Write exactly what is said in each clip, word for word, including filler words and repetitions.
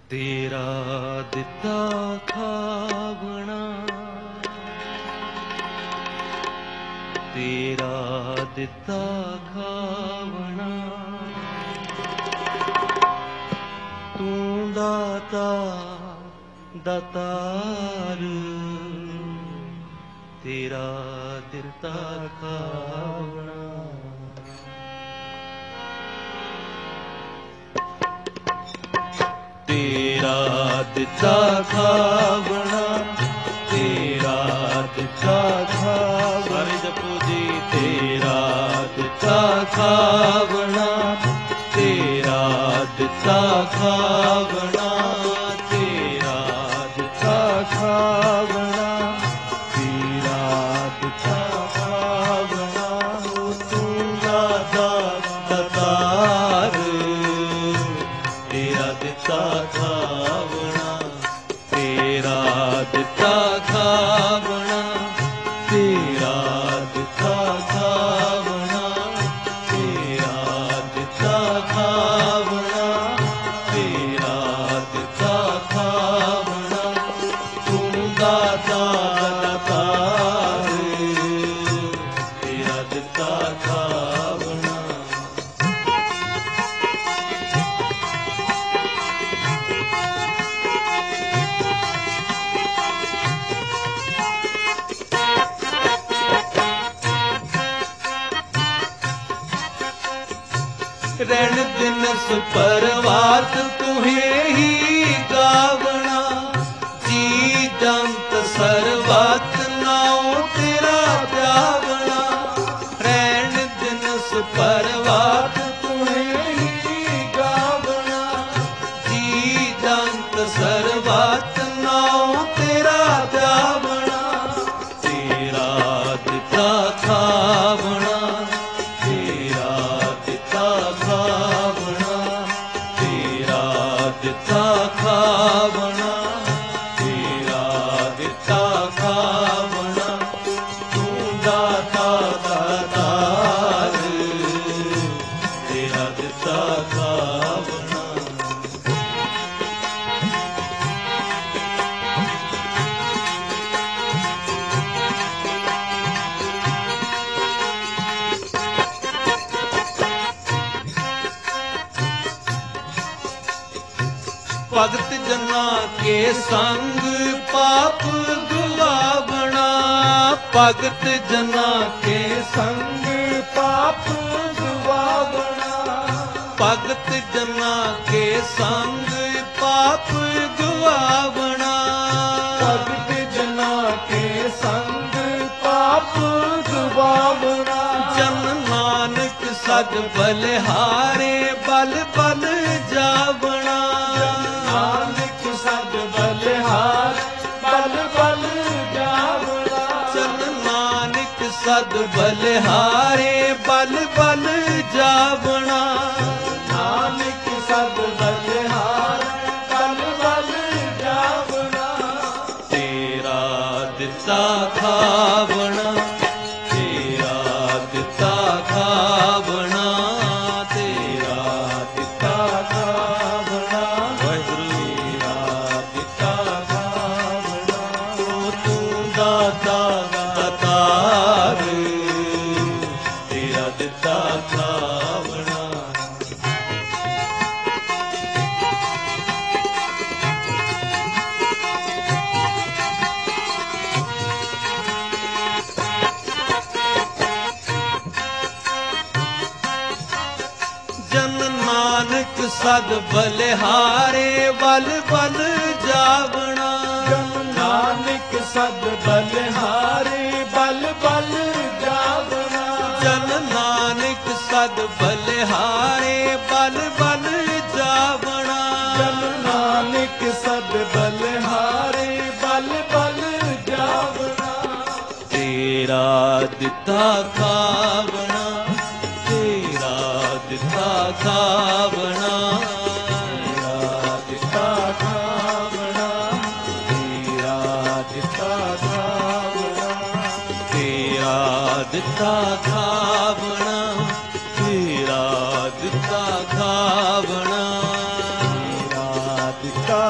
ਤੇਰਾ ਦਿੱਤਾ ਖਾਵਣਾ, ਤੇਰਾ ਦਿੱਤਾ ਖਾਵਣਾ, ਤੂੰ ਦਾਤਾ ਦਾਤਾਰ, ਤੇਰਾ ਦਿੱਤਾ ਖਾਵਣਾ। ਤੇਰਾ ਦਿੱਤਾ ਖਾਵਣਾ, ਤੇਰਾ ਦਿੱਤਾ ਖਾਵਣਾ, ਸਾਰੇ ਜਪੋ ਜੀ। ਤੇਰਾ ਦਿੱਤਾ ਖਾਵਣਾ, ਤੇਰਾ ਦਿੱਤਾ ਖਾਵਣਾ, ਤੇਰਾ ਦਿੱਤਾ ਖਾਵਣਾ, ਤੇਰਾ ਦਿੱਤਾ ਖਾਵਣਾ, ਤੂੰ ਦਾਤਾ ਦਾਤਾਰ, ਤੇਰਾ ਦਿੱਤਾ ਖਾਵਣਾ, ਤੇਰਾ ਦਿੱਤਾ ਖਾਵਣਾ, ਤੇਰਾ ਦਿੱਤਾ ਖਾਵਣਾ, ਤੇਰਾ ਦਿੱਤਾ ਖਾਵਣਾ, ਤੇਰਾ ਦਿੱਤਾ ਖਾਵਣਾ, ਤੂੰ ਦਾਤਾ ਦਾਤਾਰ, ਤੇਰਾ ਦਿੱਤਾ ਖਾਵਣਾ। ਰਹਿਣ ਦਿਨਸ ਪਰਵਾਤ ਤੁਹੇ ਹੀ ਗਾਵਣਾ, ਜੀ ਜੰਤ ਸਰਬਤ ਨਾਉ ਤੇਰਾ ਧਿਆਵਣਾ। ਰਹਿਣ ਦਿਨਸ ਪਰਵਾਤ ਤੁਹੇ ਹੀ ਗਾਵਣਾ, ਜੀ ਜੰਤ ਸਰਬਤ ਨਾਉ ਤੇਰਾ ਧਿਆਵਣਾ। ਤੇਰਾ ਦਿੱਤਾ ਖਾਵਣਾ, ਦਿੱਤਾ ਖਾਵਣਾ, ਤੇਰਾ ਦਿੱਤਾ ਖਾਵਣਾ, ਤੂੰ ਦਾਤਾ ਦਾਤਾਰ, ਤੇਰਾ ਦਿੱਤਾ ਖਾਵਣਾ। ਭਗਤ ਜਨਾ ਕੇ ਸੰਗ ਪਾਪ ਗਵਾਵਣਾ, ਭਗਤ ਜਨਾ ਕੇ ਸੰਗ ਪਾਪ ਗਵਾਵਣਾ, ਭਗਤ ਜਨਾ ਕੇ ਸੰਗ ਪਾਪ ਗਵਾਵਣਾ, ਭਗਤ ਜਨਾ ਕੇ ਸੰਗ ਪਾਪ ਗਵਾਵਣਾ। ਜਨ ਨਾਨਕ ਸਦ ਬਲਿਹਾਰੇ ਬਲ ਬਲ ਜਾਵਣਾ, ਨਾਨਕ ਸਦ ਬਲਿਹਾਰ ਬਲ ਬਲ ਜਾਵਣਾ। ਜਨ ਨਾਨਕ ਸਦ ਬਲਿਹਾਰੇ ਬਲ ਬਲ ਜਾਵਣਾ, ਨਾਨਕ ਸਦ ਬਲਿਹਾਰ ਬਲ ਬਲ ਜਾਵਣਾ। ਤੇਰਾ ਦਿੱਤਾ ਖਾਵਣਾ, ਤੇਰਾ ਦਿੱਤਾ ਖਾਵਣਾ, ਤੇਰਾ ਦਿੱਤਾ ਖਾਵਣਾ, ਦਾਤਾ ਦਾਤਾਰ, ਤੇਰਾ ਦਿੱਤਾ ਖਾਵਣਾ। ਜਨ ਨਾਨਕ ਸਦ ਬਲਿਹਾਰੇ ਬਲ ਬਲ ਜਾਵਣਾ, ਜਨ ਨਾਨਕ ਸਦ ਬਲਿਹਾਰੇ ਬਲ ਬਲ ਜਾਵਣਾ। ਜਨ ਨਾਨਕ ਸਦ ਬਲਿਹਾਰੇ ਬਲ ਬਲ ਜਾਵਣਾ, ਜਨ ਨਾਨਕ ਸਦ ਬਲਿਹਾਰੇ ਬਲ ਬਲ ਜਾਵਣਾ। ਤੇਰਾ ਦਿੱਤਾ ਖਾਵਣਾ, ਤੇਰਾ ਦਿੱਤਾ ਖਾਵਣਾ, ਤੇਰਾ ਦਿੱਤਾ ਖਾਵਣਾ, ਤੇਰਾ ਦਿੱਤਾ ਖਾਵਣਾ, ਤੇਰਾ ਦਿੱਤਾ ਖਾਵਣਾ, ਤੇਰਾ ਦਿੱਤਾ ਖਾਵਣਾ, ਤੇਰਾ ਦਿੱਤਾ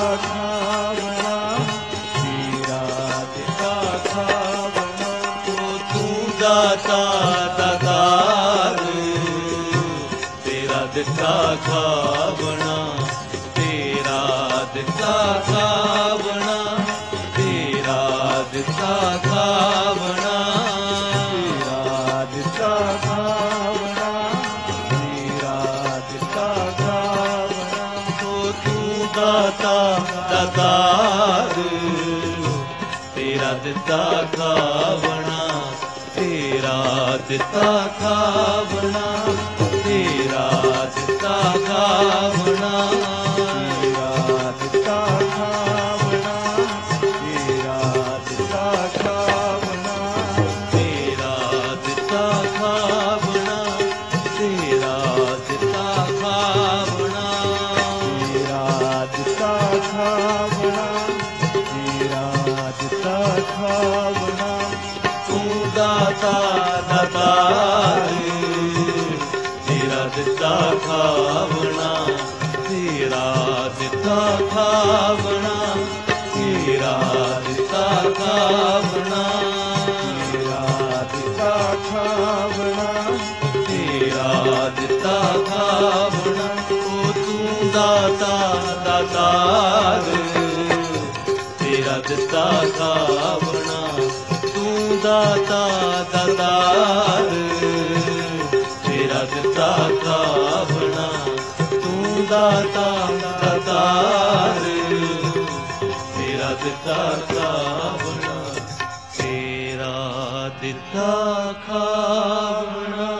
ਦਿੱਤਾ ਖਾਵਣਾ, ਤੇਰਾ ਦਿੱਤਾ ਖਾਵਣਾ, ਤੇਰਾ ਦਿੱਤਾ ਖਾਵਣਾ, ਤੇਰਾ ਦਿੱਤਾ ਖਾਵਣਾ, ਤੇਰਾ ਦਿੱਤਾ ਖਾਵਣਾ। ਸੋ ਤੂੰ ਦਾਤਾ ਦਾਤਾਰ, ਤੇਰਾ ਦਿੱਤਾ ਖਾਵਣਾ, ਤੇਰਾ ਦਿੱਤਾ ਖਾਵਣਾ, ਤੇਰਾ ਦਿੱਤਾ ਖਾਵਣਾ, ਤੇਰਾ ਦਿੱਤਾ ਖਾਵਣਾ, ਤੇਰਾ ਦਿੱਤਾ ਖਾਵਣਾ, ਤੇਰਾ ਦਿੱਤਾ ਖਾਵਣਾ, ਤੇਰਾ ਦਿੱਤਾ ਖਾਵਣਾ, ਤੇਰਾ ਦਿੱਤਾ ਖਾਵਣਾ, ਤੇਰਾ ਦਿੱਤਾ ਖਾਵਣਾ। ਤੂੰ ਦਾਤਾ ਦਾਤਾਰ, ਤੇਰਾ ਦਿੱਤਾ ਖਾਵਣਾ, ਤੇਰਾ ਦਿੱਤਾ ਖਾਵਣਾ, ਤੇਰਾ ਦਿੱਤਾ ਖਾਵਣਾ, ਤੇਰਾ ਦਿੱਤਾ ਖਾਵਣਾ, ਤੇਰਾ ਦਿੱਤਾ ਖਾਵਣਾ। ਓ ਤੂੰ ਦਾਤਾ ਦਾਤਾਰ, ਤੇਰਾ ਦਿੱਤਾ ਖਾਵਣਾ, ਤੂੰ ਦਾਤਾ ਦਾਤਾਰ, ਤੇਰਾ ਦਿੱਤਾ ਖਾਵਣਾ, ਤੂੰ ਦਾਤਾ ਦਾਤਾਰ, ਤੇਰਾ ਦਿੱਤਾ ਖਾਵਣਾ, ਤੇਰਾ ਦਿੱਤਾ ਖਾਵਣਾ,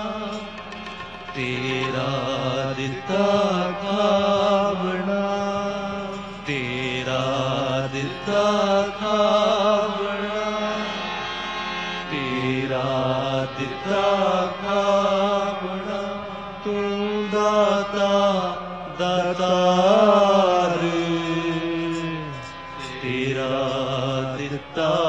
ਤੇਰਾ ਦਿੱਤਾ ਖਾਵਣਾ, ਤੇਰਾ ਦਿੱਤਾ ਖਾਵਣਾ, ਤੇਰਾ ਦਿੱਤਾ ਖਾਵਣਾ। ਤੂੰ ਦਾਤਾ ਦਾਤਾਰ, ਤੇਰਾ ਦਿੱਤਾ